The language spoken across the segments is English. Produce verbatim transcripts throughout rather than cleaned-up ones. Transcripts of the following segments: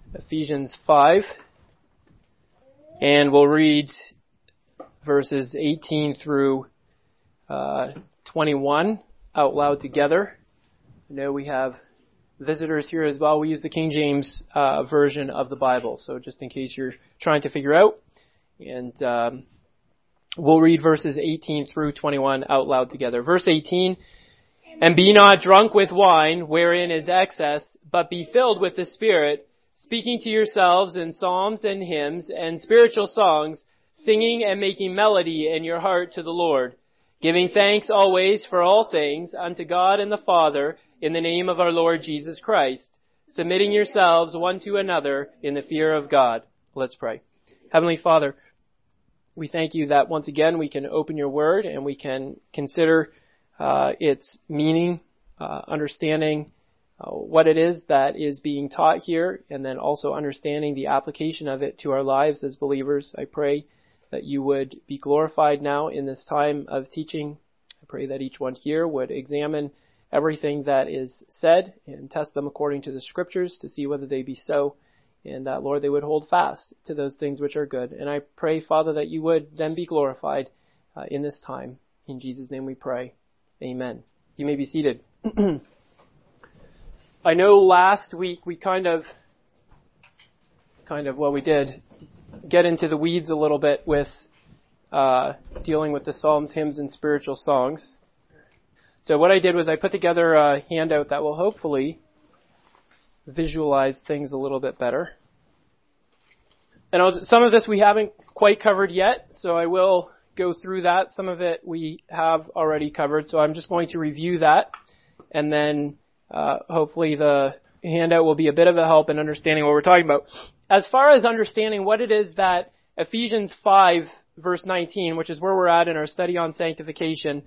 Ephesians five, and we'll read verses eighteen through uh, twenty-one out loud together. I know we have visitors here as well. We use the King James uh, version of the Bible, so just in case you're trying to figure out. And um, we'll read verses eighteen through twenty-one out loud together. Verse eighteen, "And be not drunk with wine, wherein is excess, but be filled with the Spirit, speaking to yourselves in psalms and hymns and spiritual songs, singing and making melody in your heart to the Lord, giving thanks always for all things unto God and the Father, in the name of our Lord Jesus Christ, submitting yourselves one to another in the fear of God." Let's pray. Heavenly Father, we thank you that once again we can open your word and we can consider uh, its meaning, uh, understanding uh, what it is that is being taught here, and then also understanding the application of it to our lives as believers. I pray that you would be glorified now in this time of teaching. I pray that each one here would examine everything that is said and test them according to the scriptures to see whether they be so. And that, Lord, they would hold fast to those things which are good. And I pray, Father, that you would then be glorified uh, in this time. In Jesus' name we pray. Amen. You may be seated. I know last week we kind of, kind of, well, we did get into the weeds a little bit with uh, dealing with the Psalms, hymns, and spiritual songs. So what I did was I put together a handout that will hopefully visualize things a little bit better. And I'll, some of this we haven't quite covered yet, so I will go through that. Some of it we have already covered, so I'm just going to review that, and then uh, hopefully the handout will be a bit of a help in understanding what we're talking about. As far as understanding what it is that Ephesians five, verse nineteen, which is where we're at in our study on sanctification,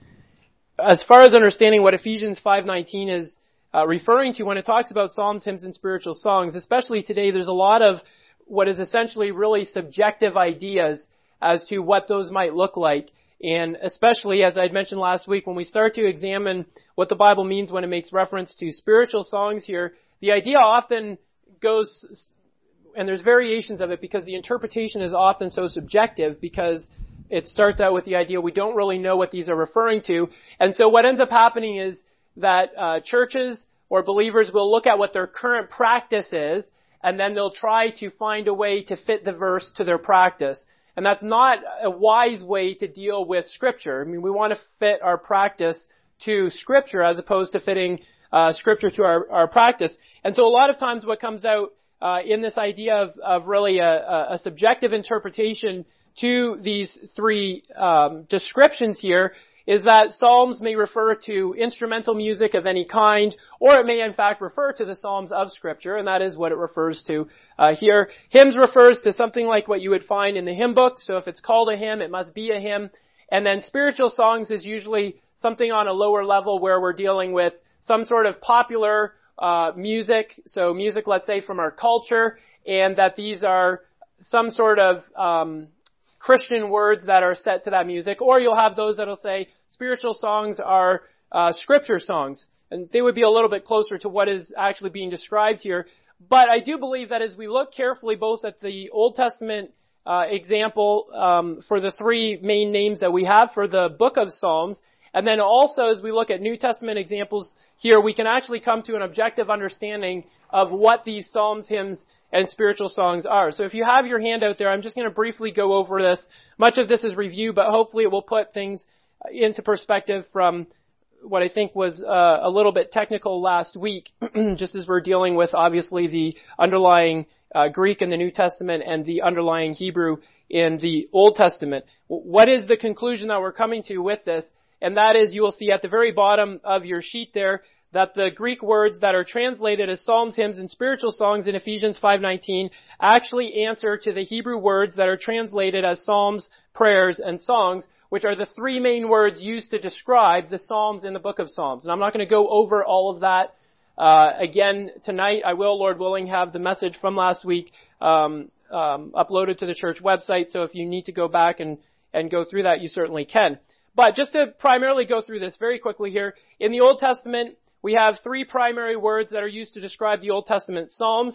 as far as understanding what Ephesians five nineteen is uh, referring to when it talks about psalms, hymns, and spiritual songs, especially today, there's a lot of what is essentially really subjective ideas as to what those might look like. And especially, as I'd mentioned last week, when we start to examine what the Bible means when it makes reference to spiritual songs here, the idea often goes, and there's variations of it because the interpretation is often so subjective, because it starts out with the idea we don't really know what these are referring to. And so what ends up happening is that uh, churches or believers will look at what their current practice is, and then they'll try to find a way to fit the verse to their practice. And that's not a wise way to deal with Scripture. I mean, we want to fit our practice to Scripture as opposed to fitting uh, Scripture to our, our practice. And so a lot of times what comes out uh, in this idea of, of really a, a subjective interpretation to these three um, descriptions here is that psalms may refer to instrumental music of any kind, or it may in fact refer to the psalms of Scripture, and that is what it refers to uh, here. Hymns refers to something like what you would find in the hymn book, so if it's called a hymn, it must be a hymn. And then spiritual songs is usually something on a lower level where we're dealing with some sort of popular uh music, so music, let's say, from our culture, and that these are some sort of um Christian words that are set to that music. Or you'll have those that'll say spiritual songs are uh scripture songs, and they would be a little bit closer to what is actually being described here. But I do believe that as we look carefully both at the Old Testament uh example um for the three main names that we have for the book of Psalms, and then also as we look at New Testament examples here, we can actually come to an objective understanding of what these psalms, hymns, and spiritual songs are. So if you have your handout there, I'm just going to briefly go over this. Much of this is review, but hopefully it will put things into perspective from what I think was uh, a little bit technical last week, just as we're dealing with obviously the underlying uh, Greek in the New Testament and the underlying Hebrew in the Old Testament. What is the conclusion that we're coming to with this? And that is, you will see at the very bottom of your sheet there that the Greek words that are translated as psalms, hymns, and spiritual songs in Ephesians five nineteen actually answer to the Hebrew words that are translated as psalms, prayers, and songs, which are the three main words used to describe the psalms in the book of Psalms. And I'm not going to go over all of that uh again tonight. I will, Lord willing, have the message from last week um, um uploaded to the church website, so if you need to go back and, and go through that, you certainly can. But just to primarily go through this very quickly here, in the Old Testament, we have three primary words that are used to describe the Old Testament Psalms.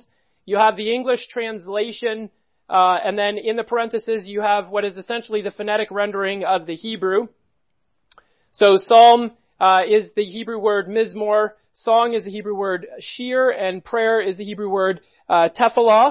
you have the English translation, uh, and then in the parentheses you have what is essentially the phonetic rendering of the Hebrew. So psalm uh, is the Hebrew word mizmor, song is the Hebrew word shir, and prayer is the Hebrew word uh, tefillah.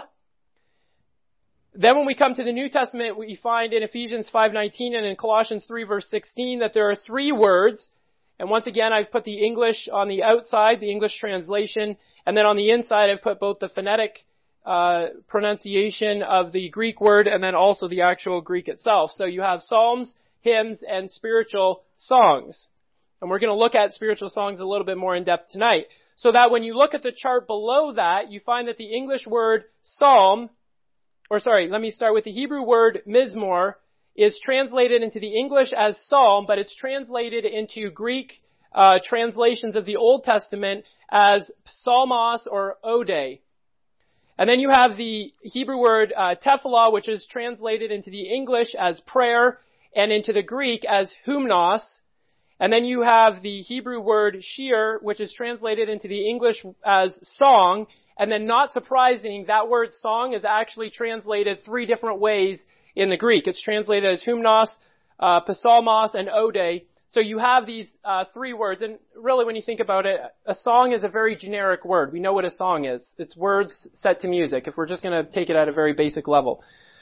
Then when we come to the New Testament, we find in Ephesians five nineteen and in Colossians three verse sixteen that there are three words. And once again, I've put the English on the outside, the English translation, and then on the inside I've put both the phonetic uh pronunciation of the Greek word and then also the actual Greek itself. So you have psalms, hymns, and spiritual songs. And we're going to look at spiritual songs a little bit more in depth tonight. So that when you look at the chart below that, you find that the English word psalm, or sorry, let me start with the Hebrew word mizmor, is translated into the English as psalm, but it's translated into Greek uh, translations of the Old Testament as psalmos or ode. And then you have the Hebrew word uh, tefillah, which is translated into the English as prayer and into the Greek as humnos. And then you have the Hebrew word shir, which is translated into the English as song. And then, not surprising, that word song is actually translated three different ways in the Greek. It's translated as humnos, uh, psalmos, and ode. So you have these uh, three words. And really, when you think about it, a song is a very generic word. We know what a song is. It's words set to music, if we're just going to take it at a very basic level.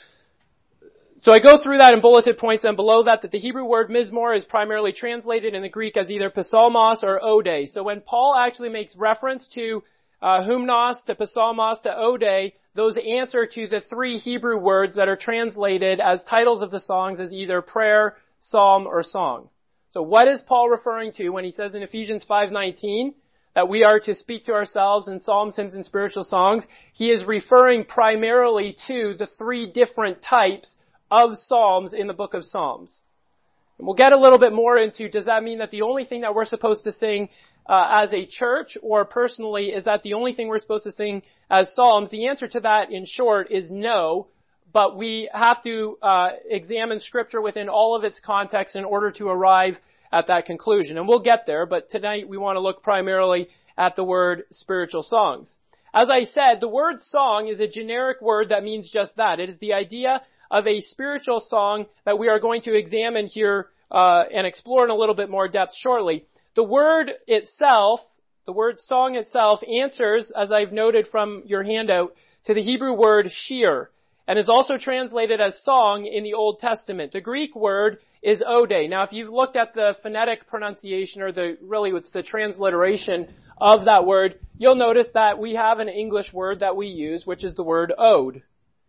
So I go through that in bulleted points, and below that, that the Hebrew word mizmor is primarily translated in the Greek as either psalmos or ode. So when Paul actually makes reference to Uh, humnos to psalmos to ode, those answer to the three Hebrew words that are translated as titles of the songs as either prayer, psalm, or song. So what is Paul referring to when he says in Ephesians five nineteen that we are to speak to ourselves in psalms, hymns, and spiritual songs? He is referring primarily to the three different types of psalms in the book of Psalms. And we'll get a little bit more into, does that mean that the only thing that we're supposed to sing Uh, as a church or personally, is that the only thing we're supposed to sing as psalms? The answer to that, in short, is no, but we have to uh, examine Scripture within all of its context in order to arrive at that conclusion. And we'll get there, but tonight we want to look primarily at the word spiritual songs. As I said, the word song is a generic word that means just that. It is the idea of a spiritual song that we are going to examine here uh, and explore in a little bit more depth shortly. The word itself, the word song itself, answers, as I've noted from your handout, to the Hebrew word shir, and is also translated as song in the Old Testament. The Greek word is ode. Now, if you've looked at the phonetic pronunciation, or the really it's the transliteration of that word, you'll notice that we have an English word that we use, which is the word ode,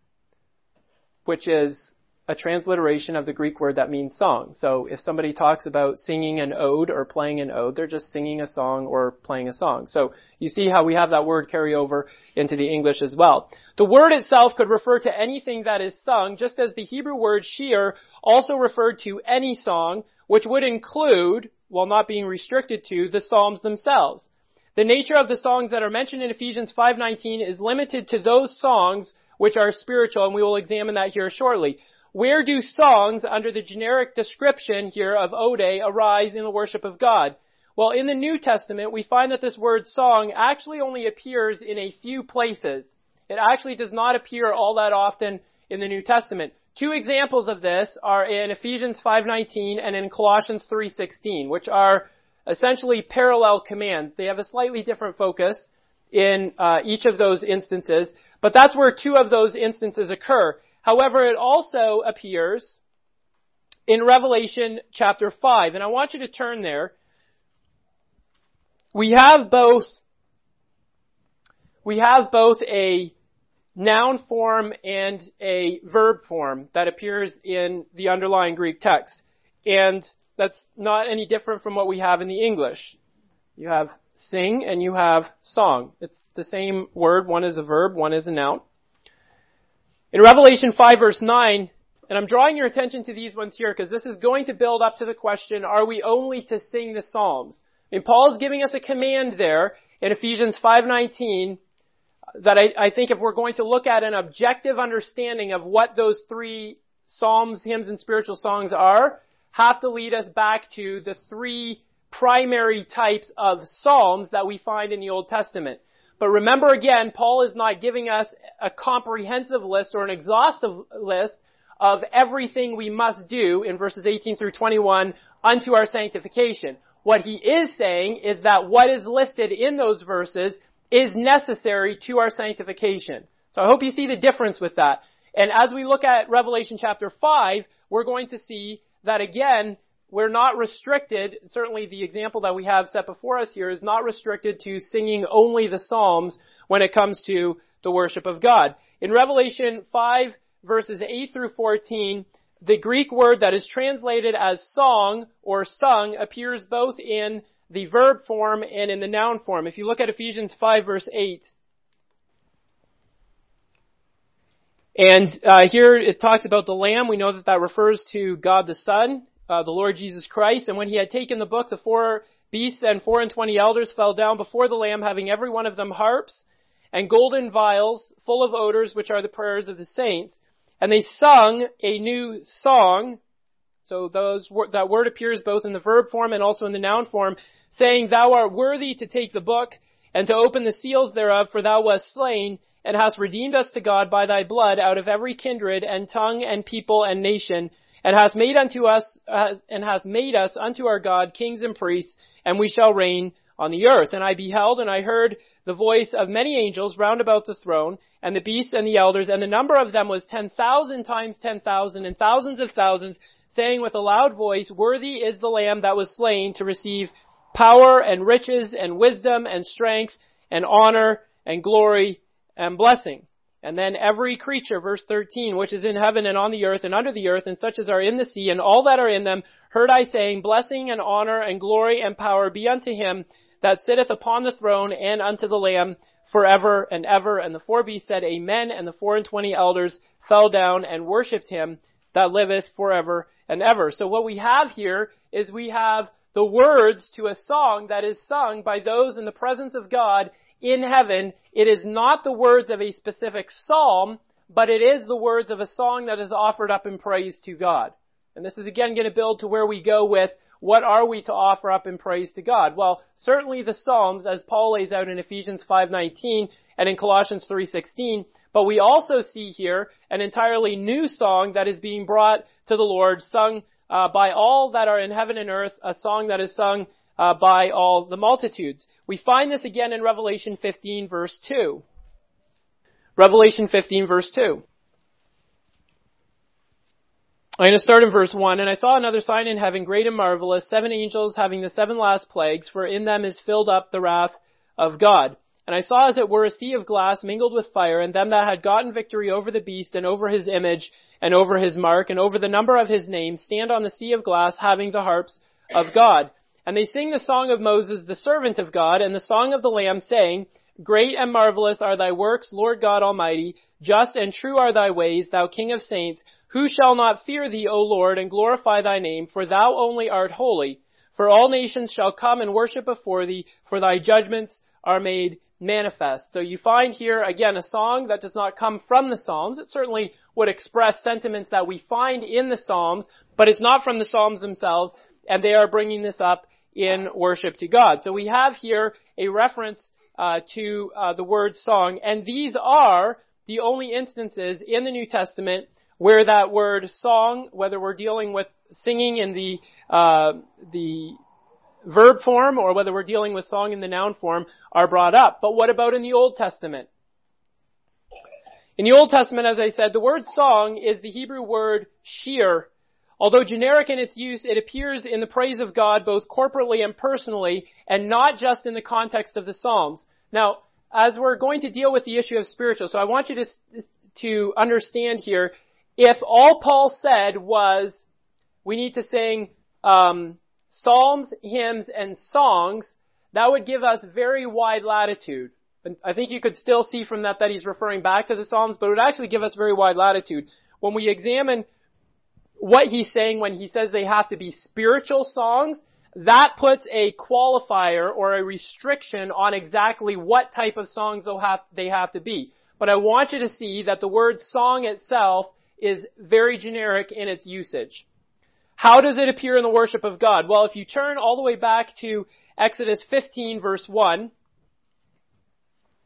which is a transliteration of the Greek word that means song. So if somebody talks about singing an ode or playing an ode, they're just singing a song or playing a song. So you see how we have that word carry over into the English as well. The word itself could refer to anything that is sung, just as the Hebrew word shir also referred to any song, which would include, while not being restricted to, the Psalms themselves. The nature of the songs that are mentioned in Ephesians five nineteen is limited to those songs which are spiritual, and we will examine that here shortly. Where do songs under the generic description here of ode arise in the worship of God? Well, in the New Testament, we find that this word song actually only appears in a few places. It actually does not appear all that often in the New Testament. Two examples of this are in Ephesians five nineteen and in Colossians three sixteen, which are essentially parallel commands. They have a slightly different focus in uh, each of those instances, but that's where two of those instances occur. However, it also appears in Revelation chapter five, and I want you to turn there. We have both, we have both a noun form and a verb form that appears in the underlying Greek text. And that's not any different from what we have in the English. You have sing and you have song. It's the same word. One is a verb, one is a noun. In Revelation five verse nine, and I'm drawing your attention to these ones here because this is going to build up to the question, are we only to sing the Psalms? And Paul is giving us a command there in Ephesians five nineteen that I, I think if we're going to look at an objective understanding of what those three Psalms, hymns, and spiritual songs are, have to lead us back to the three primary types of Psalms that we find in the Old Testament. But remember again, Paul is not giving us a comprehensive list or an exhaustive list of everything we must do in verses eighteen through twenty-one unto our sanctification. What he is saying is that what is listed in those verses is necessary to our sanctification. So I hope you see the difference with that. And as we look at Revelation chapter five, we're going to see that again, we're not restricted, certainly the example that we have set before us here is not restricted to singing only the Psalms when it comes to the worship of God. In Revelation five, verses eight through fourteen, the Greek word that is translated as song or sung appears both in the verb form and in the noun form. If you look at Ephesians five, verse eight, and uh, here it talks about the Lamb. We know that that refers to God the Son, uh, the Lord Jesus Christ. And when he had taken the book, the four beasts and four and twenty elders fell down before the Lamb, having every one of them harps and golden vials full of odors, which are the prayers of the saints. And they sung a new song. So those that word appears both in the verb form and also in the noun form, saying, Thou art worthy to take the book and to open the seals thereof, for thou wast slain, and hast redeemed us to God by thy blood out of every kindred and tongue and people and nation, and hast made unto us uh, and hast made us unto our God kings and priests, and we shall reign on the earth. And I beheld, and I heard the voice of many angels round about the throne, and the beasts and the elders, and the number of them was ten thousand times ten thousand, and thousands of thousands, saying with a loud voice, Worthy is the Lamb that was slain to receive power and riches and wisdom and strength and honor and glory and blessing. And then every creature, verse thirteen, which is in heaven and on the earth and under the earth, and such as are in the sea, and all that are in them, heard I saying, Blessing and honor and glory and power be unto him that sitteth upon the throne and unto the Lamb forever and ever. And the four beasts said, Amen. And the four and twenty elders fell down and worshipped him that liveth forever and ever. So what we have here is we have the words to a song that is sung by those in the presence of God in heaven. It is not the words of a specific psalm, but it is the words of a song that is offered up in praise to God. And this is again going to build to where we go with what are we to offer up in praise to God? Well, certainly the Psalms, as Paul lays out in Ephesians five nineteen and in Colossians three sixteen, but we also see here an entirely new song that is being brought to the Lord, sung uh, by all that are in heaven and earth, a song that is sung uh, by all the multitudes. We find this again in Revelation fifteen, verse two. Revelation fifteen, verse two. I'm going to start in verse one. And I saw another sign in heaven, great and marvelous, seven angels having the seven last plagues, for in them is filled up the wrath of God. And I saw as it were a sea of glass mingled with fire, and them that had gotten victory over the beast and over his image and over his mark and over the number of his name stand on the sea of glass having the harps of God. And they sing the song of Moses, the servant of God, and the song of the Lamb, saying, Great and marvelous are thy works, Lord God Almighty. Just and true are thy ways, thou King of saints. Who shall not fear thee, O Lord, and glorify thy name? For thou only art holy. For all nations shall come and worship before thee, for thy judgments are made manifest. So you find here, again, a song that does not come from the Psalms. It certainly would express sentiments that we find in the Psalms, but it's not from the Psalms themselves, and they are bringing this up in worship to God. So we have here a reference uh, to uh, the word song, and these are the only instances in the New Testament where that word song, whether we're dealing with singing in the uh, the verb form or whether we're dealing with song in the noun form, are brought up. But what about in the Old Testament? In the Old Testament, as I said, the word song is the Hebrew word shir. Although generic in its use, it appears in the praise of God both corporately and personally, and not just in the context of the Psalms. Now, as we're going to deal with the issue of spiritual, so I want you to, to understand here, if all Paul said was, we need to sing um, psalms, hymns, and songs, that would give us very wide latitude. And I think you could still see from that that he's referring back to the Psalms, but it would actually give us very wide latitude. When we examine what he's saying when he says they have to be spiritual songs, that puts a qualifier or a restriction on exactly what type of songs they'll have, they have to be. But I want you to see that the word song itself is very generic in its usage. How does it appear in the worship of God? Well, if you turn all the way back to Exodus fifteen, verse one,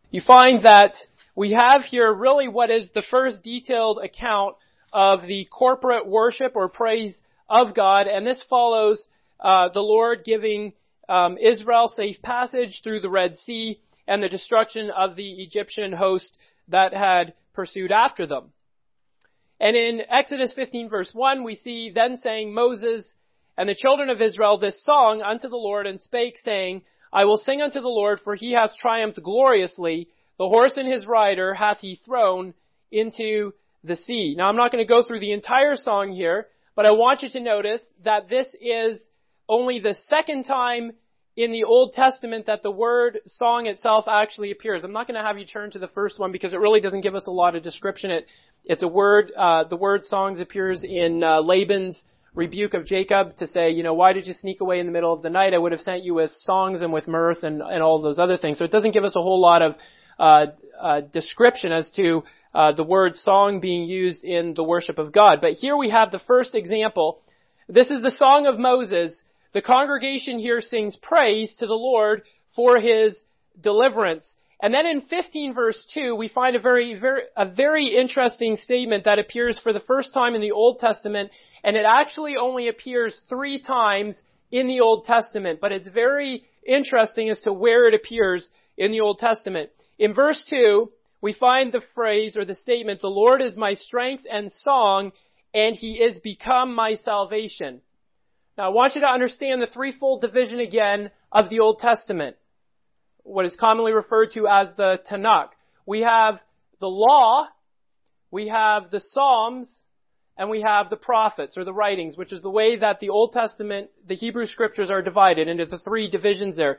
you find that we have here really what is the first detailed account of the corporate worship or praise of God, and this follows uh, the Lord giving um, Israel safe passage through the Red Sea and the destruction of the Egyptian host that had pursued after them. And in Exodus fifteen verse one, we see then saying Moses and the children of Israel this song unto the Lord, and spake, saying, I will sing unto the Lord, for he hath triumphed gloriously. The horse and his rider hath he thrown into the sea. Now, I'm not going to go through the entire song here, but I want you to notice that this is only the second time in the Old Testament that the word song itself actually appears. I'm not going to have you turn to the first one because it really doesn't give us a lot of description. It, it's a word, uh, the word songs appears in uh, Laban's rebuke of Jacob to say, you know, why did you sneak away in the middle of the night? I would have sent you with songs and with mirth and, and all those other things. So it doesn't give us a whole lot of uh, uh description as to uh the word song being used in the worship of God. But here we have the first example. This is the song of Moses. The congregation here sings praise to the Lord for his deliverance. And then in fifteen verse two, we find a very, very, a very interesting statement that appears for the first time in the Old Testament. And it actually only appears three times in the Old Testament, but it's very interesting as to where it appears in the Old Testament. In verse two, we find the phrase or the statement, the Lord is my strength and song, and he is become my salvation. Now I want you to understand the threefold division again of the Old Testament, what is commonly referred to as the Tanakh. We have the law, we have the Psalms, and we have the prophets or the writings, which is the way that the Old Testament, the Hebrew scriptures are divided into the three divisions there.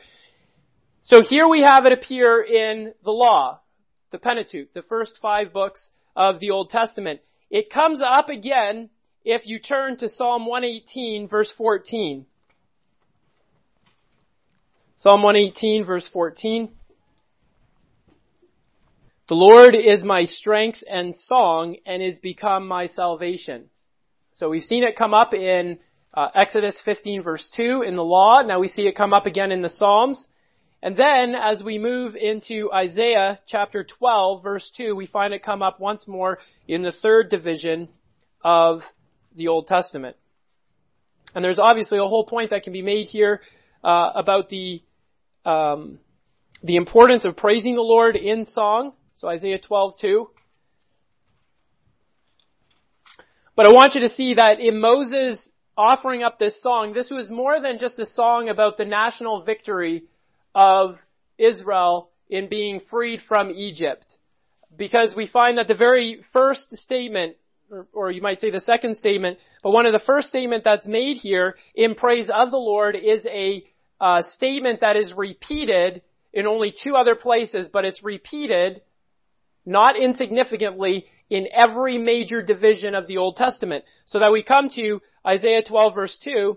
So here we have it appear in the law, the Pentateuch, the first five books of the Old Testament. It comes up again if you turn to Psalm one eighteen verse fourteen. Psalm one eighteen verse fourteen. The Lord is my strength and song, and is become my salvation. So we've seen it come up in uh, Exodus fifteen verse two in the law. Now we see it come up again in the Psalms. And then as we move into Isaiah chapter twelve verse two, we find it come up once more in the third division of the Old Testament. And there's obviously a whole point that can be made here uh, about the um, the importance of praising the Lord in song. So Isaiah twelve two. But I want you to see that in Moses offering up this song, this was more than just a song about the national victory of Israel in being freed from Egypt. Because we find that the very first statement, or, or you might say the second statement, but one of the first statement that's made here in praise of the Lord is a uh, statement that is repeated in only two other places, but it's repeated not insignificantly in every major division of the Old Testament. So that we come to Isaiah twelve verse two,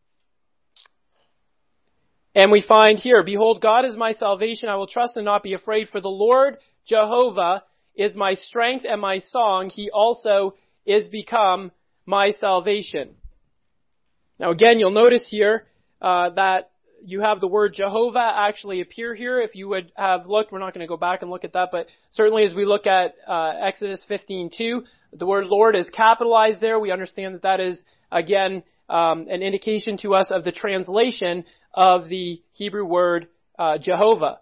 and we find here, behold, God is my salvation, I will trust and not be afraid, for the Lord Jehovah is my strength and my song, he also is become my salvation. Now again, you'll notice here uh, that you have the word Jehovah actually appear here. If you would have looked, we're not going to go back and look at that, but certainly as we look at uh, Exodus fifteen two, the word Lord is capitalized there. We understand that that is, again, um, an indication to us of the translation of the Hebrew word uh, Jehovah.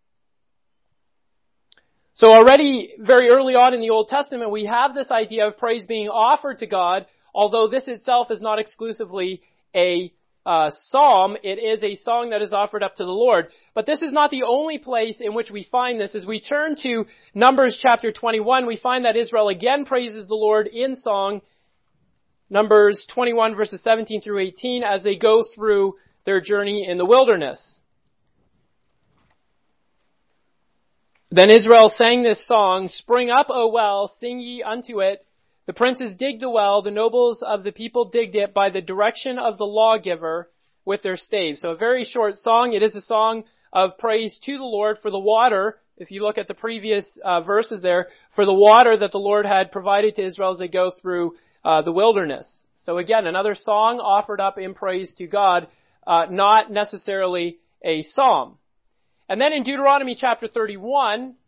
So already very early on in the Old Testament, we have this idea of praise being offered to God, although this itself is not exclusively a Uh, psalm. It is a song that is offered up to the Lord. But this is not the only place in which we find this. As we turn to Numbers chapter twenty-one, we find that Israel again praises the Lord in song. Numbers twenty-one verses seventeen through eighteen as they go through their journey in the wilderness. Then Israel sang this song, Spring up, O well, sing ye unto it. The princes digged a well, the nobles of the people digged it by the direction of the lawgiver with their staves. So a very short song. It is a song of praise to the Lord for the water. If you look at the previous uh, verses there, for the water that the Lord had provided to Israel as they go through uh, the wilderness. So again, another song offered up in praise to God, uh, not necessarily a psalm. And then in Deuteronomy chapter thirty-one,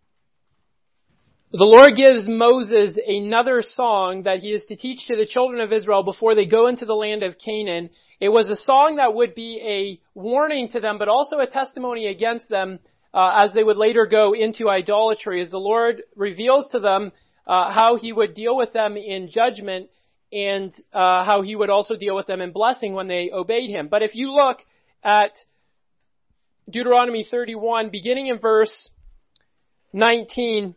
The Lord gives Moses another song that he is to teach to the children of Israel before they go into the land of Canaan. It was a song that would be a warning to them, but also a testimony against them uh, as they would later go into idolatry, as the Lord reveals to them uh, how he would deal with them in judgment and uh, how he would also deal with them in blessing when they obeyed him. But if you look at Deuteronomy thirty-one, beginning in verse nineteen,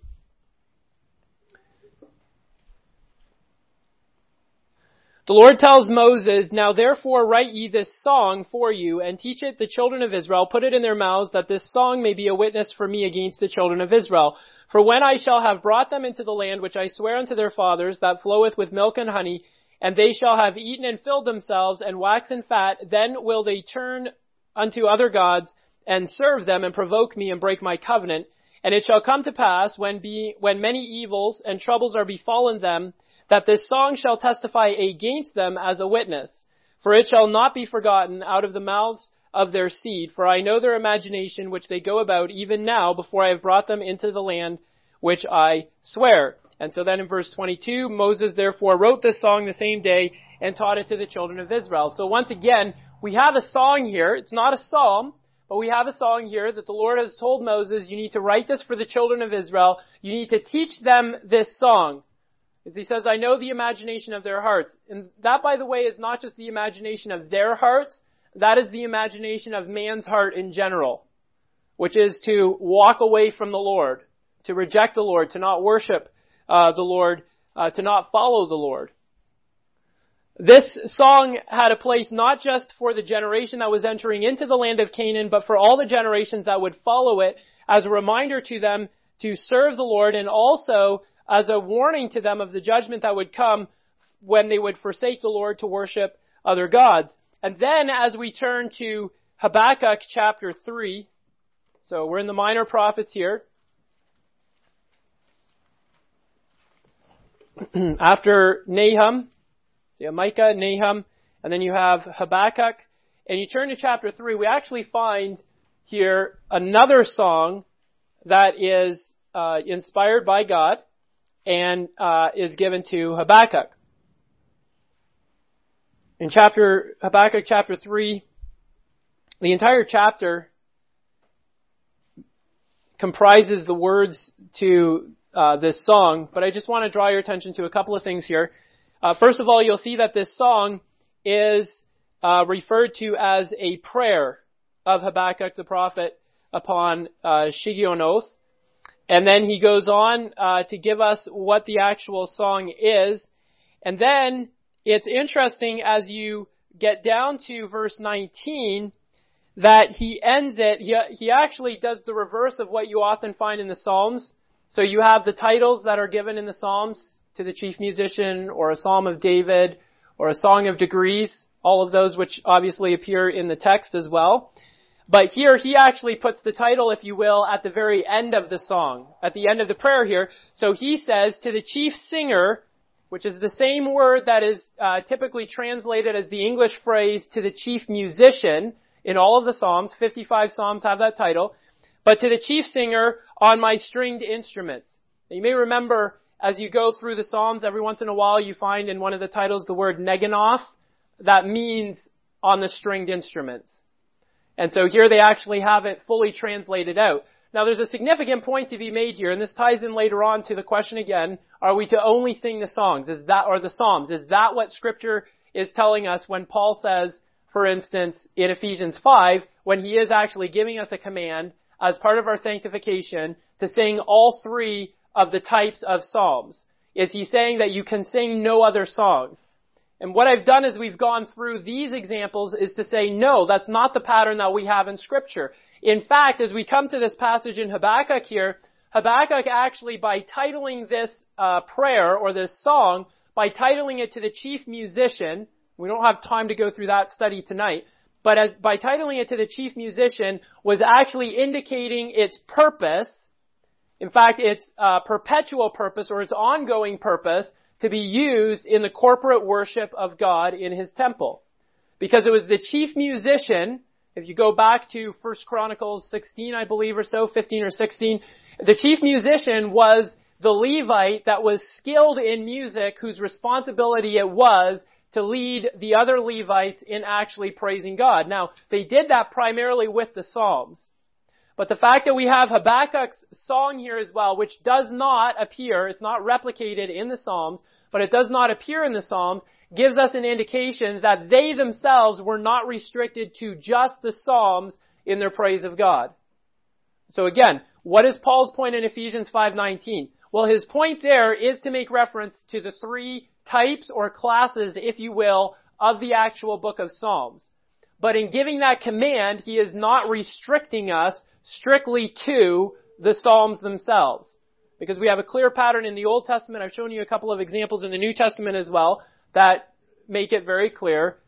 the Lord tells Moses, "Now therefore write ye this song for you, and teach it the children of Israel, put it in their mouths, that this song may be a witness for me against the children of Israel. For when I shall have brought them into the land which I swear unto their fathers, that floweth with milk and honey, and they shall have eaten and filled themselves, and waxen fat, then will they turn unto other gods, and serve them, and provoke me, and break my covenant. And it shall come to pass, when be, when many evils and troubles are befallen them, that this song shall testify against them as a witness. For it shall not be forgotten out of the mouths of their seed. For I know their imagination which they go about even now, before I have brought them into the land which I swear." And so then in verse twenty-two, Moses therefore wrote this song the same day and taught it to the children of Israel. So once again, we have a song here. It's not a psalm, but we have a song here that the Lord has told Moses, you need to write this for the children of Israel. You need to teach them this song. As he says, I know the imagination of their hearts. And that, by the way, is not just the imagination of their hearts. That is the imagination of man's heart in general, which is to walk away from the Lord, to reject the Lord, to not worship uh, the Lord, uh, to not follow the Lord. This song had a place not just for the generation that was entering into the land of Canaan, but for all the generations that would follow it, as a reminder to them to serve the Lord, and also as a warning to them of the judgment that would come when they would forsake the Lord to worship other gods. And then as we turn to Habakkuk chapter three, so we're in the minor prophets here. After Nahum, so you have Micah, Nahum, and then you have Habakkuk, and you turn to chapter three, we actually find here another song that is uh, inspired by God and uh, is given to Habakkuk. In chapter Habakkuk chapter three, the entire chapter comprises the words to uh, this song, but I just want to draw your attention to a couple of things here. Uh, first of all, you'll see that this song is uh, referred to as a prayer of Habakkuk the prophet upon uh, Shigionoth. And then he goes on uh, to give us what the actual song is. And then it's interesting as you get down to verse nineteen that he ends it, he, he actually does the reverse of what you often find in the Psalms. So you have the titles that are given in the Psalms to the chief musician, or a Psalm of David, or a Song of Degrees, all of those which obviously appear in the text as well. But here he actually puts the title, if you will, at the very end of the song, at the end of the prayer here. So he says, to the chief singer, which is the same word that is uh, typically translated as the English phrase to the chief musician in all of the Psalms. fifty-five Psalms have that title. But to the chief singer on my stringed instruments. Now, you may remember as you go through the Psalms, every once in a while you find in one of the titles the word neganoth. That means on the stringed instruments. And so here they actually have it fully translated out. Now there's a significant point to be made here, and this ties in later on to the question again, are we to only sing the songs? Is that, or the Psalms? Is that what Scripture is telling us when Paul says, for instance, in Ephesians five, when he is actually giving us a command as part of our sanctification to sing all three of the types of Psalms? Is he saying that you can sing no other songs? And what I've done as we've gone through these examples is to say, no, that's not the pattern that we have in Scripture. In fact, as we come to this passage in Habakkuk here, Habakkuk actually, by titling this uh, prayer or this song, by titling it to the chief musician, we don't have time to go through that study tonight, but as, by titling it to the chief musician, was actually indicating its purpose, in fact, its uh, perpetual purpose or its ongoing purpose, to be used in the corporate worship of God in His temple. Because it was the chief musician, if you go back to First Chronicles sixteen, I believe, or so, fifteen or sixteen, the chief musician was the Levite that was skilled in music, whose responsibility it was to lead the other Levites in actually praising God. Now, they did that primarily with the Psalms. But the fact that we have Habakkuk's song here as well, which does not appear, it's not replicated in the Psalms, but it does not appear in the Psalms, gives us an indication that they themselves were not restricted to just the Psalms in their praise of God. So again, what is Paul's point in Ephesians five nineteen? Well, his point there is to make reference to the three types or classes, if you will, of the actual book of Psalms. But in giving that command, he is not restricting us strictly to the Psalms themselves. Because we have a clear pattern in the Old Testament. I've shown you a couple of examples in the New Testament as well that make it very clear.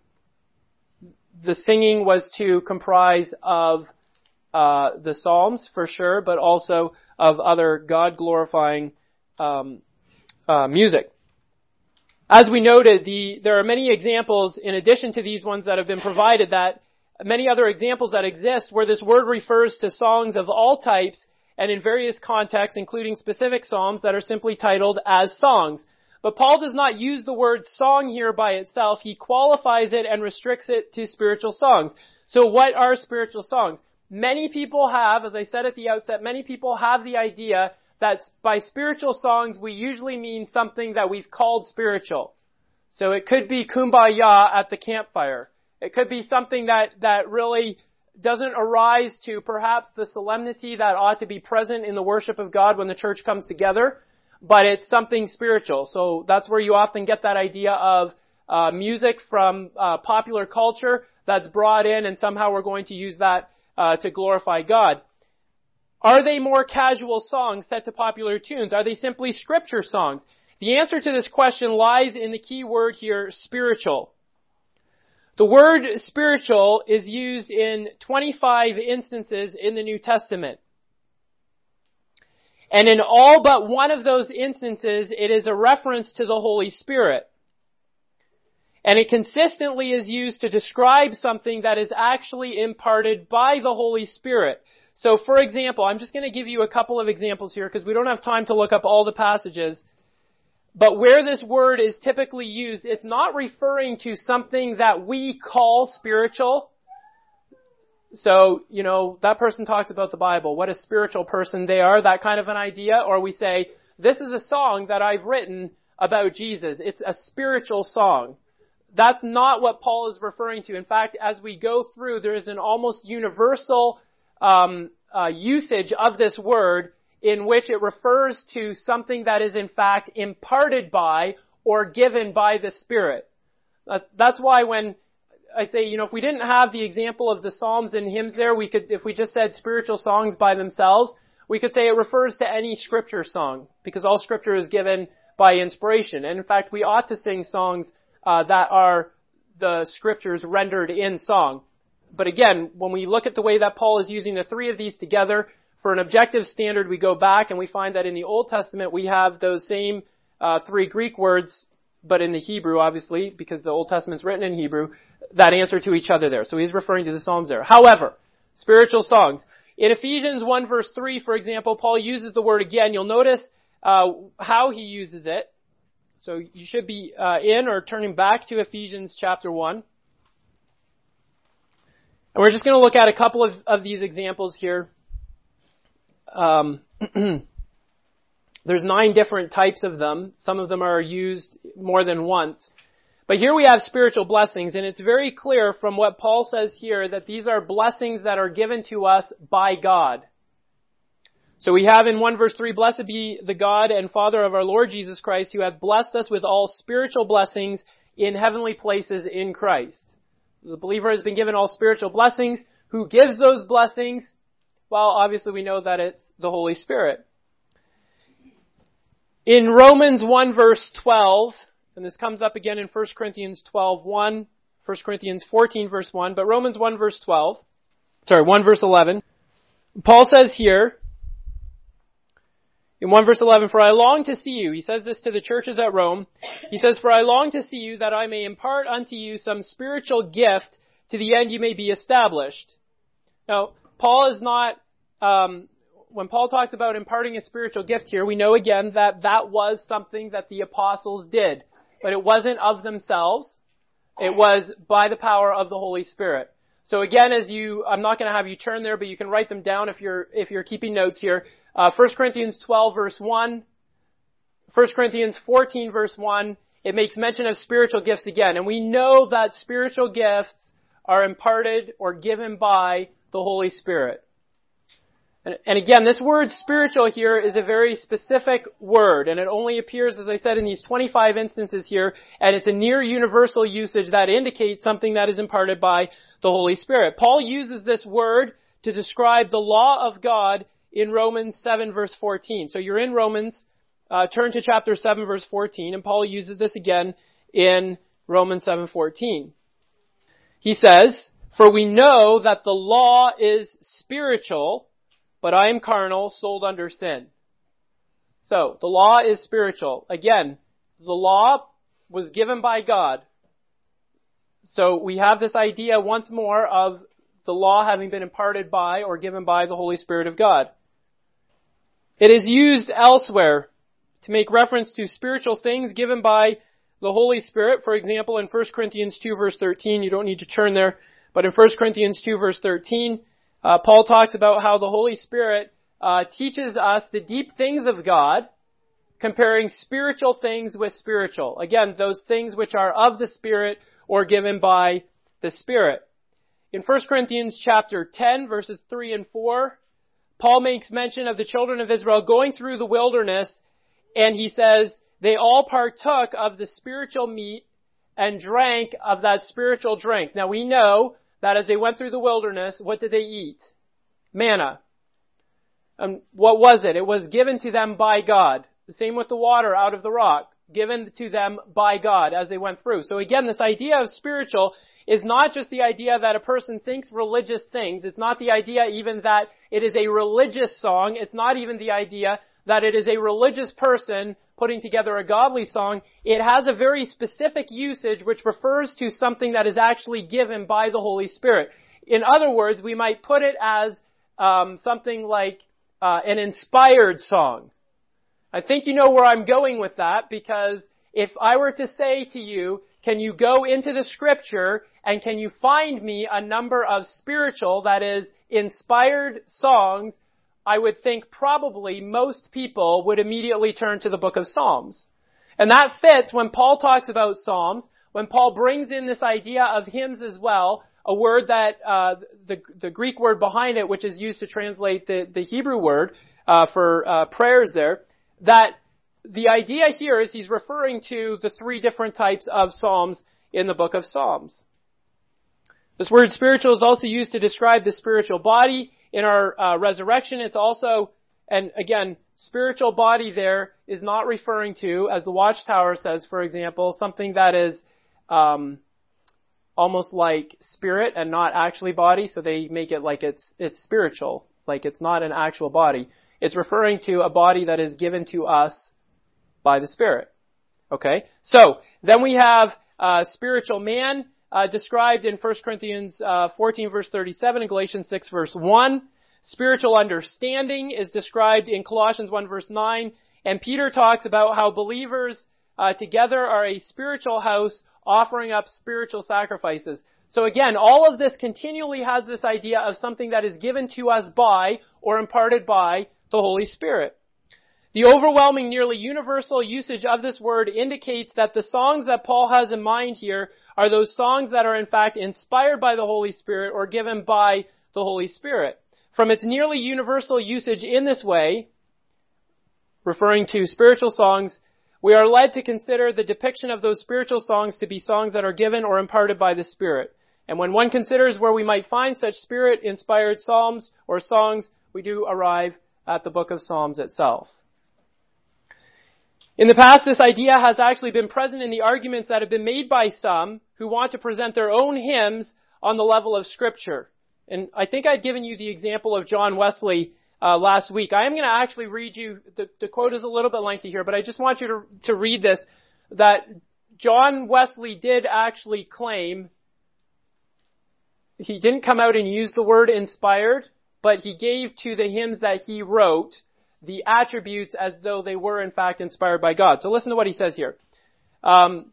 The singing was to comprise of uh the Psalms for sure, but also of other God-glorifying um uh music. As we noted, the there are many examples in addition to these ones that have been provided, that many other examples that exist where this word refers to songs of all types and in various contexts, including specific psalms that are simply titled as songs. But Paul does not use the word song here by itself. He qualifies it and restricts it to spiritual songs. So what are spiritual songs? Many people have, as I said at the outset, many people have the idea that by spiritual songs we usually mean something that we've called spiritual. So it could be Kumbaya at the campfire. It could be something that, that really doesn't arise to perhaps the solemnity that ought to be present in the worship of God when the church comes together, but it's something spiritual. So that's where you often get that idea of uh, music from uh, popular culture that's brought in, and somehow we're going to use that uh, to glorify God. Are they more casual songs set to popular tunes? Are they simply scripture songs? The answer to this question lies in the key word here, spiritual. The word spiritual is used in twenty-five instances in the New Testament. And in all but one of those instances, it is a reference to the Holy Spirit. And it consistently is used to describe something that is actually imparted by the Holy Spirit. So, for example, I'm just going to give you a couple of examples here because we don't have time to look up all the passages. But where this word is typically used, it's not referring to something that we call spiritual. So, you know, that person talks about the Bible, what a spiritual person they are, that kind of an idea. Or we say, this is a song that I've written about Jesus. It's a spiritual song. That's not what Paul is referring to. In fact, as we go through, there is an almost universal um, uh, usage of this word in which it refers to something that is in fact imparted by or given by the Spirit. Uh, that's why when I'd say, you know, if we didn't have the example of the Psalms and hymns there, we could, if we just said spiritual songs by themselves, we could say it refers to any scripture song, because all scripture is given by inspiration. And in fact, we ought to sing songs uh, that are the scriptures rendered in song. But again, when we look at the way that Paul is using the three of these together, for an objective standard, we go back and we find that in the Old Testament we have those same uh, three Greek words, but in the Hebrew, obviously, because the Old Testament's written in Hebrew, that answer to each other there. So he's referring to the Psalms there. However, spiritual songs. In Ephesians one verse three, for example, Paul uses the word again. You'll notice uh, how he uses it. So you should be uh, in or turning back to Ephesians chapter one. And we're just going to look at a couple of, of these examples here. Um, there's nine different types of them. Some of them are used more than once. But here we have spiritual blessings, and it's very clear from what Paul says here that these are blessings that are given to us by God. So we have in one verse three, blessed be the God and Father of our Lord Jesus Christ, who hath blessed us with all spiritual blessings in heavenly places in Christ. The believer has been given all spiritual blessings. Who gives those blessings? Well, obviously we know that it's the Holy Spirit. In Romans one verse twelve, and this comes up again in First Corinthians twelve one, First Corinthians fourteen verse one, but Romans one verse twelve, sorry, one verse eleven, Paul says here, in one verse eleven, for I long to see you, he says this to the churches at Rome, he says, for I long to see you that I may impart unto you some spiritual gift to the end you may be established. Now, Paul is not, um, when Paul talks about imparting a spiritual gift here, we know again that that was something that the apostles did. But it wasn't of themselves. It was by the power of the Holy Spirit. So again, as you, I'm not going to have you turn there, but you can write them down if you're, if you're keeping notes here. Uh, First Corinthians twelve verse one, First Corinthians fourteen verse one, it makes mention of spiritual gifts again. And we know that spiritual gifts are imparted or given by the Holy Spirit. And, and again, this word spiritual here is a very specific word, and it only appears, as I said, in these twenty-five instances here, and it's a near universal usage that indicates something that is imparted by the Holy Spirit. Paul uses this word to describe the law of God in Romans seven verse fourteen. So you're in Romans, uh, turn to chapter seven verse fourteen, and Paul uses this again in Romans seven fourteen. He says, "For we know that the law is spiritual, but I am carnal, sold under sin." So, the law is spiritual. Again, the law was given by God. So we have this idea once more of the law having been imparted by or given by the Holy Spirit of God. It is used elsewhere to make reference to spiritual things given by the Holy Spirit. For example, in First Corinthians two verse thirteen, you don't need to turn there, but in First Corinthians two verse thirteen, Uh, Paul talks about how the Holy Spirit uh, teaches us the deep things of God, comparing spiritual things with spiritual. Again, those things which are of the Spirit or given by the Spirit. In First Corinthians chapter ten, verses three and four, Paul makes mention of the children of Israel going through the wilderness, and he says, they all partook of the spiritual meat and drank of that spiritual drink. Now we know that as they went through the wilderness, what did they eat? Manna. And what was it? It was given to them by God. The same with the water out of the rock, given to them by God as they went through. So again, this idea of spiritual is not just the idea that a person thinks religious things. It's not the idea even that it is a religious song. It's not even the idea that it is a religious person putting together a godly song. It has a very specific usage which refers to something that is actually given by the Holy Spirit. In other words, we might put it as um, something like uh, an inspired song. I think you know where I'm going with that, because if I were to say to you, can you go into the scripture and can you find me a number of spiritual, that is, inspired songs, I would think probably most people would immediately turn to the book of Psalms. And that fits when Paul talks about Psalms, when Paul brings in this idea of hymns as well, a word that, uh, the, the Greek word behind it, which is used to translate the, the Hebrew word, uh, for, uh, prayers there, that the idea here is he's referring to the three different types of Psalms in the book of Psalms. This word spiritual is also used to describe the spiritual body in our uh, resurrection. It's also, and again, spiritual body there is not referring to, as the Watchtower says, for example, something that is um, almost like spirit and not actually body. So they make it like it's it's spiritual, like it's not an actual body. It's referring to a body that is given to us by the Spirit. Okay? So, then we have uh, spiritual man uh, described in First Corinthians uh, fourteen verse thirty-seven and Galatians six verse one. Spiritual understanding is described in Colossians one verse nine. And Peter talks about how believers uh, together are a spiritual house offering up spiritual sacrifices. So again, all of this continually has this idea of something that is given to us by or imparted by the Holy Spirit. The overwhelming, nearly universal usage of this word indicates that the songs that Paul has in mind here are those songs that are in fact inspired by the Holy Spirit or given by the Holy Spirit. From its nearly universal usage in this way, referring to spiritual songs, we are led to consider the depiction of those spiritual songs to be songs that are given or imparted by the Spirit. And when one considers where we might find such Spirit-inspired psalms or songs, we do arrive at the book of Psalms itself. In the past, this idea has actually been present in the arguments that have been made by some who want to present their own hymns on the level of Scripture. And I think I'd given you the example of John Wesley uh, last week. I am going to actually read you, the, the quote is a little bit lengthy here, but I just want you to, to read this, that John Wesley did actually claim, he didn't come out and use the word inspired, but he gave to the hymns that he wrote the attributes as though they were in fact inspired by God. So listen to what he says here. Um,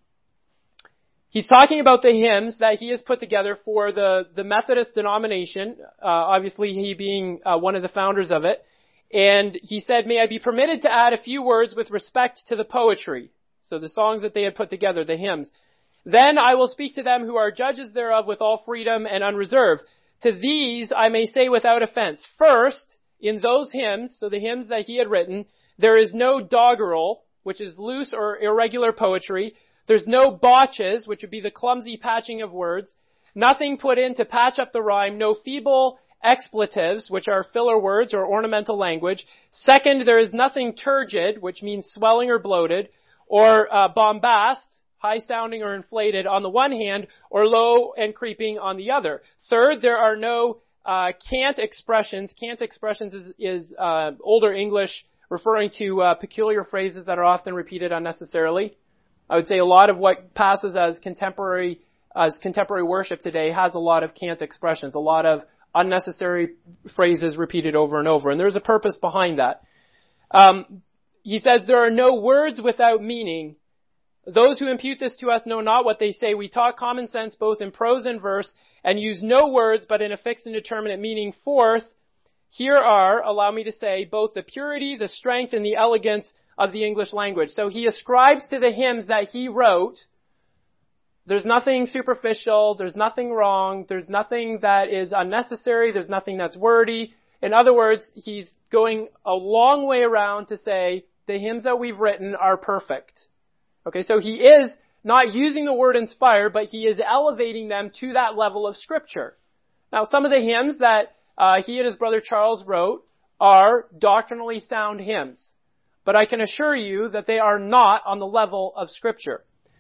he's talking about the hymns that he has put together for the, the Methodist denomination, uh, obviously he being uh, one of the founders of it. And he said, may I be permitted to add a few words with respect to the poetry. So the songs that they had put together, the hymns. Then I will speak to them who are judges thereof with all freedom and unreserve. To these I may say without offense. First, in those hymns, so the hymns that he had written, there is no doggerel, which is loose or irregular poetry. There's no botches, which would be the clumsy patching of words. Nothing put in to patch up the rhyme. No feeble expletives, which are filler words or ornamental language. Second, there is nothing turgid, which means swelling or bloated, or uh, bombast, high-sounding or inflated on the one hand, or low and creeping on the other. Third, there are no uh, cant expressions. Cant expressions is, is uh, older English referring to uh, peculiar phrases that are often repeated unnecessarily. I would say a lot of what passes as contemporary as contemporary worship today has a lot of cant expressions, a lot of unnecessary phrases repeated over and over, and there's a purpose behind that. Um, he says there are no words without meaning. Those who impute this to us know not what they say. We talk common sense both in prose and verse, and use no words but in a fixed and determinate meaning. Fourth, here are, allow me to say, both the purity, the strength, and the elegance of the English language. So he ascribes to the hymns that he wrote, there's nothing superficial, there's nothing wrong, there's nothing that is unnecessary, there's nothing that's wordy. In other words, he's going a long way around to say the hymns that we've written are perfect. Okay, so he is not using the word inspired, but he is elevating them to that level of Scripture. Now, some of the hymns that uh, he and his brother Charles wrote are doctrinally sound hymns. But I can assure you that they are not on the level of Scripture.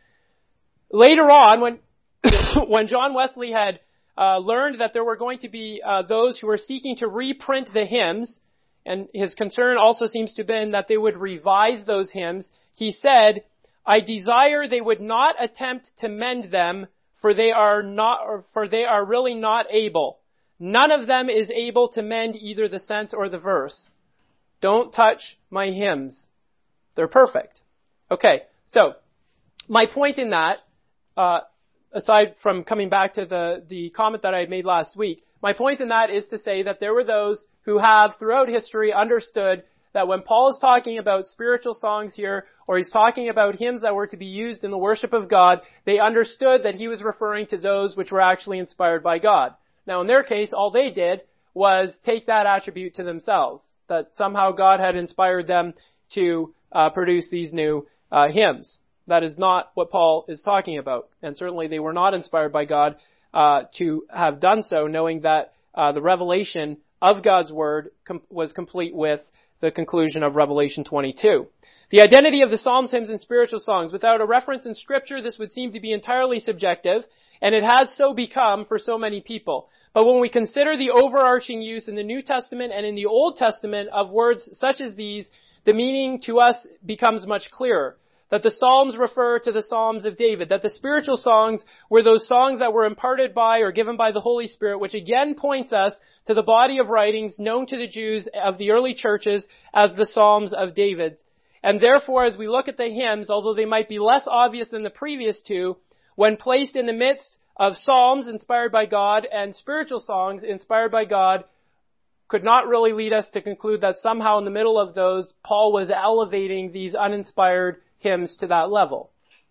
Later on, when when John Wesley had uh, learned that there were going to be uh, those who were seeking to reprint the hymns, and his concern also seems to have been that they would revise those hymns, he said, I desire they would not attempt to mend them, for they are not, or for they are really not able. None of them is able to mend either the sense or the verse. Don't touch my hymns. They're perfect. Okay, so my point in that, uh, aside from coming back to the, the comment that I made last week, my point in that is to say that there were those who have throughout history understood that when Paul is talking about spiritual songs here, or he's talking about hymns that were to be used in the worship of God, they understood that he was referring to those which were actually inspired by God. Now in their case, all they did was take that attribute to themselves, that somehow God had inspired them to uh, produce these new uh, hymns. That is not what Paul is talking about. And certainly they were not inspired by God uh, to have done so, knowing that uh, the revelation of God's Word com- was complete with the conclusion of Revelation twenty-two. The identity of the Psalms, hymns, and spiritual songs. Without a reference in Scripture, this would seem to be entirely subjective, and it has so become for so many people. But when we consider the overarching use in the New Testament and in the Old Testament of words such as these, the meaning to us becomes much clearer. That the Psalms refer to the Psalms of David, that the spiritual songs were those songs that were imparted by or given by the Holy Spirit, which again points us to the body of writings known to the Jews of the early churches as the Psalms of David. And therefore, as we look at the hymns, although they might be less obvious than the previous two, when placed in the midst of psalms inspired by God and spiritual songs inspired by God, could not really lead us to conclude that somehow in the middle of those, Paul was elevating these uninspired hymns to that level.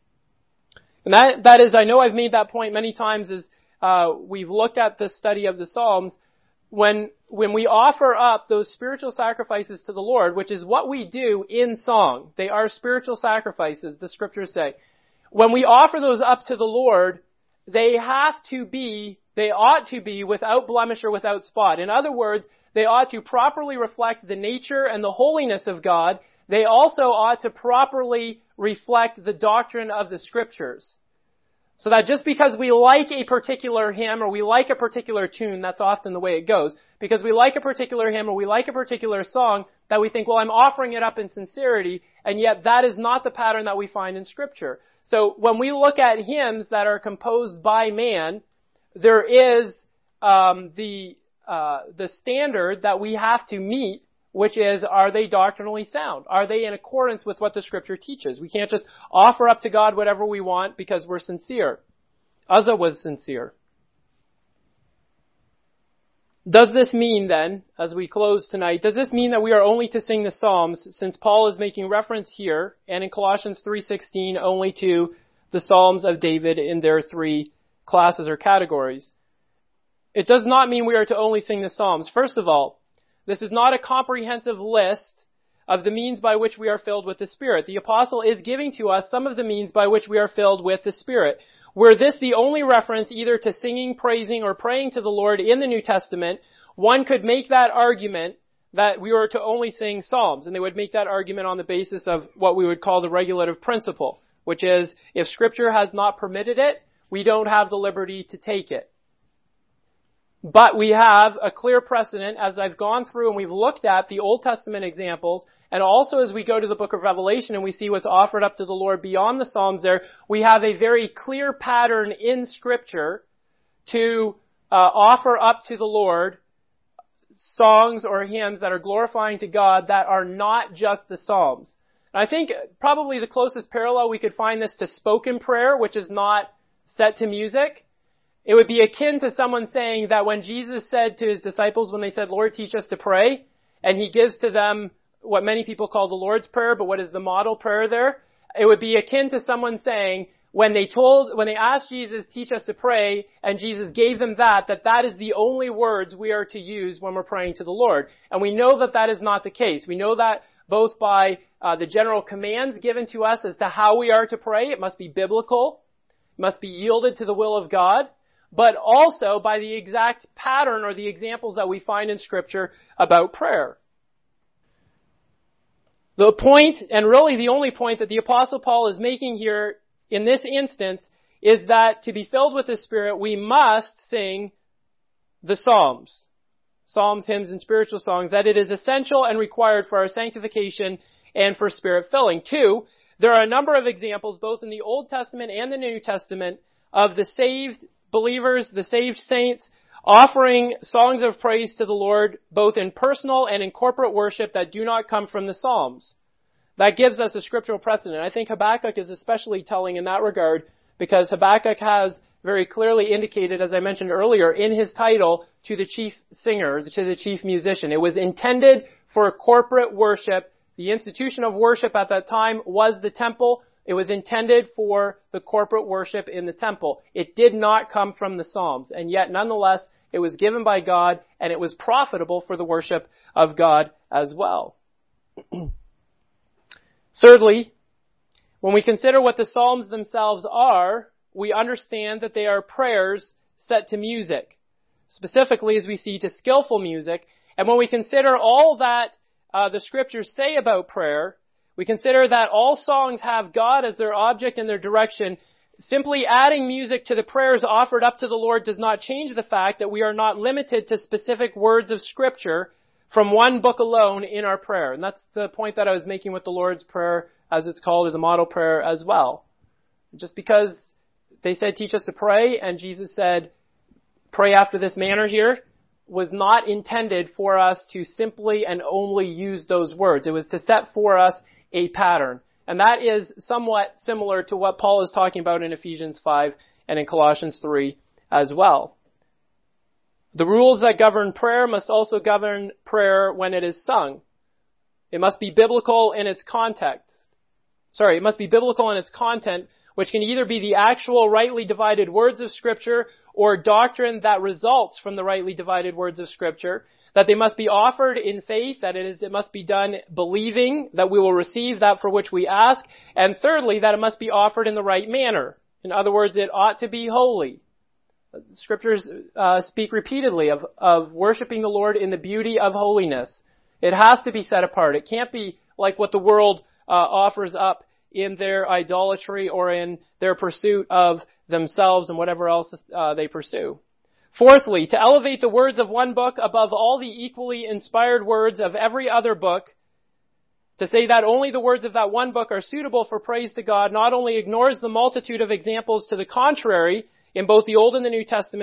And that, that is, I know I've made that point many times as uh, we've looked at the study of the Psalms. When, when we offer up those spiritual sacrifices to the Lord, which is what we do in song, they are spiritual sacrifices, the Scriptures say. When we offer those up to the Lord, they have to be, they ought to be without blemish or without spot. In other words, they ought to properly reflect the nature and the holiness of God. They also ought to properly reflect the doctrine of the Scriptures. So that just because we like a particular hymn or we like a particular tune, that's often the way it goes, because we like a particular hymn or we like a particular song, that we think, well, I'm offering it up in sincerity, and yet that is not the pattern that we find in Scripture. So when we look at hymns that are composed by man, there is um, the uh, the standard that we have to meet, which is, are they doctrinally sound? Are they in accordance with what the Scripture teaches? We can't just offer up to God whatever we want because we're sincere. Uzzah was sincere. Does this mean then, as we close tonight, does this mean that we are only to sing the Psalms, since Paul is making reference here, and in Colossians three sixteen, only to the Psalms of David in their three classes or categories? It does not mean we are to only sing the Psalms. First of all, this is not a comprehensive list of the means by which we are filled with the Spirit. The apostle is giving to us some of the means by which we are filled with the Spirit. Were this the only reference either to singing, praising, or praying to the Lord in the New Testament, one could make that argument that we were to only sing psalms, and they would make that argument on the basis of what we would call the regulative principle, which is, if Scripture has not permitted it, we don't have the liberty to take it. But we have a clear precedent, as I've gone through and we've looked at the Old Testament examples, and also as we go to the book of Revelation and we see what's offered up to the Lord beyond the Psalms there, we have a very clear pattern in Scripture to uh, offer up to the Lord songs or hymns that are glorifying to God that are not just the Psalms. And I think probably the closest parallel we could find this to spoken prayer, which is not set to music. It would be akin to someone saying that when Jesus said to his disciples, when they said, Lord, teach us to pray, and he gives to them what many people call the Lord's Prayer, but what is the model prayer there? It would be akin to someone saying, when they told, when they asked Jesus, teach us to pray, and Jesus gave them that, that that is the only words we are to use when we're praying to the Lord. And we know that that is not the case. We know that both by uh, the general commands given to us as to how we are to pray. It must be biblical. It must be yielded to the will of God. But also by the exact pattern or the examples that we find in Scripture about prayer. The point, and really the only point that the Apostle Paul is making here in this instance, is that to be filled with the Spirit, we must sing the Psalms. Psalms, hymns, and spiritual songs, that it is essential and required for our sanctification and for Spirit filling. Two, there are a number of examples, both in the Old Testament and the New Testament, of the saved believers, the saved saints, offering songs of praise to the Lord, both in personal and in corporate worship that do not come from the Psalms. That gives us a scriptural precedent. I think Habakkuk is especially telling in that regard, because Habakkuk has very clearly indicated, as I mentioned earlier, in his title, to the chief singer, to the chief musician. It was intended for corporate worship. The institution of worship at that time was the temple. It was intended for the corporate worship in the temple. It did not come from the Psalms, and yet nonetheless, it was given by God, and it was profitable for the worship of God as well. Thirdly, when we consider what the Psalms themselves are, we understand that they are prayers set to music. Specifically, as we see, to skillful music. And when we consider all that uh, the Scriptures say about prayer, we consider that all songs have God as their object and their direction. Simply adding music to the prayers offered up to the Lord does not change the fact that we are not limited to specific words of Scripture from one book alone in our prayer. And that's the point that I was making with the Lord's Prayer, as it's called, or the model prayer as well. Just because they said, teach us to pray, and Jesus said, pray after this manner here, was not intended for us to simply and only use those words. It was to set for us a pattern. And that is somewhat similar to what Paul is talking about in Ephesians five and in Colossians three as well. The rules that govern prayer must also govern prayer when it is sung. It must be biblical in its context. Sorry, it must be biblical in its content, which can either be the actual rightly divided words of Scripture or doctrine that results from the rightly divided words of Scripture. That they must be offered in faith, that it is, it must be done believing that we will receive that for which we ask. And thirdly, that it must be offered in the right manner. In other words, it ought to be holy. Scriptures uh, speak repeatedly of, of worshiping the Lord in the beauty of holiness. It has to be set apart. It can't be like what the world uh, offers up in their idolatry or in their pursuit of themselves and whatever else uh, they pursue. Fourthly, to elevate the words of one book above all the equally inspired words of every other book, to say that only the words of that one book are suitable for praise to God, not only ignores the multitude of examples to the contrary in both the Old and the New Testament,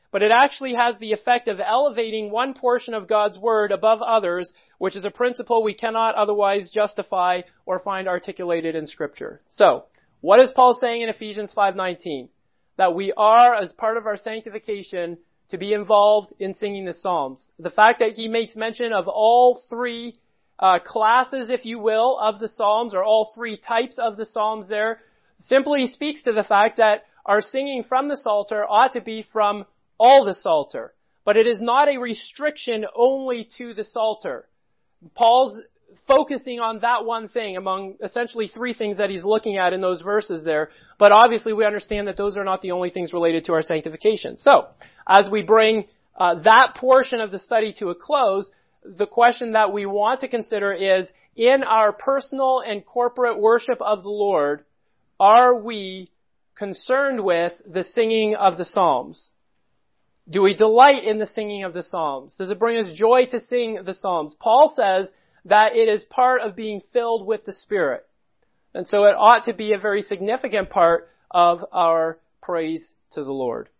but it actually has the effect of elevating one portion of God's Word above others, which is a principle we cannot otherwise justify or find articulated in Scripture. So, what is Paul saying in Ephesians five nineteen? That we are, as part of our sanctification, to be involved in singing the Psalms. The fact that he makes mention of all three uh, classes, if you will, of the Psalms, or all three types of the Psalms there, simply speaks to the fact that our singing from the Psalter ought to be from all the Psalter. But it is not a restriction only to the Psalter. Paul's focusing on that one thing among essentially three things that he's looking at in those verses there. But obviously we understand that those are not the only things related to our sanctification. So, as we bring uh, that portion of the study to a close, the question that we want to consider is, in our personal and corporate worship of the Lord, are we concerned with the singing of the Psalms? Do we delight in the singing of the Psalms? Does it bring us joy to sing the Psalms? Paul says that it is part of being filled with the Spirit. And so it ought to be a very significant part of our praise to the Lord.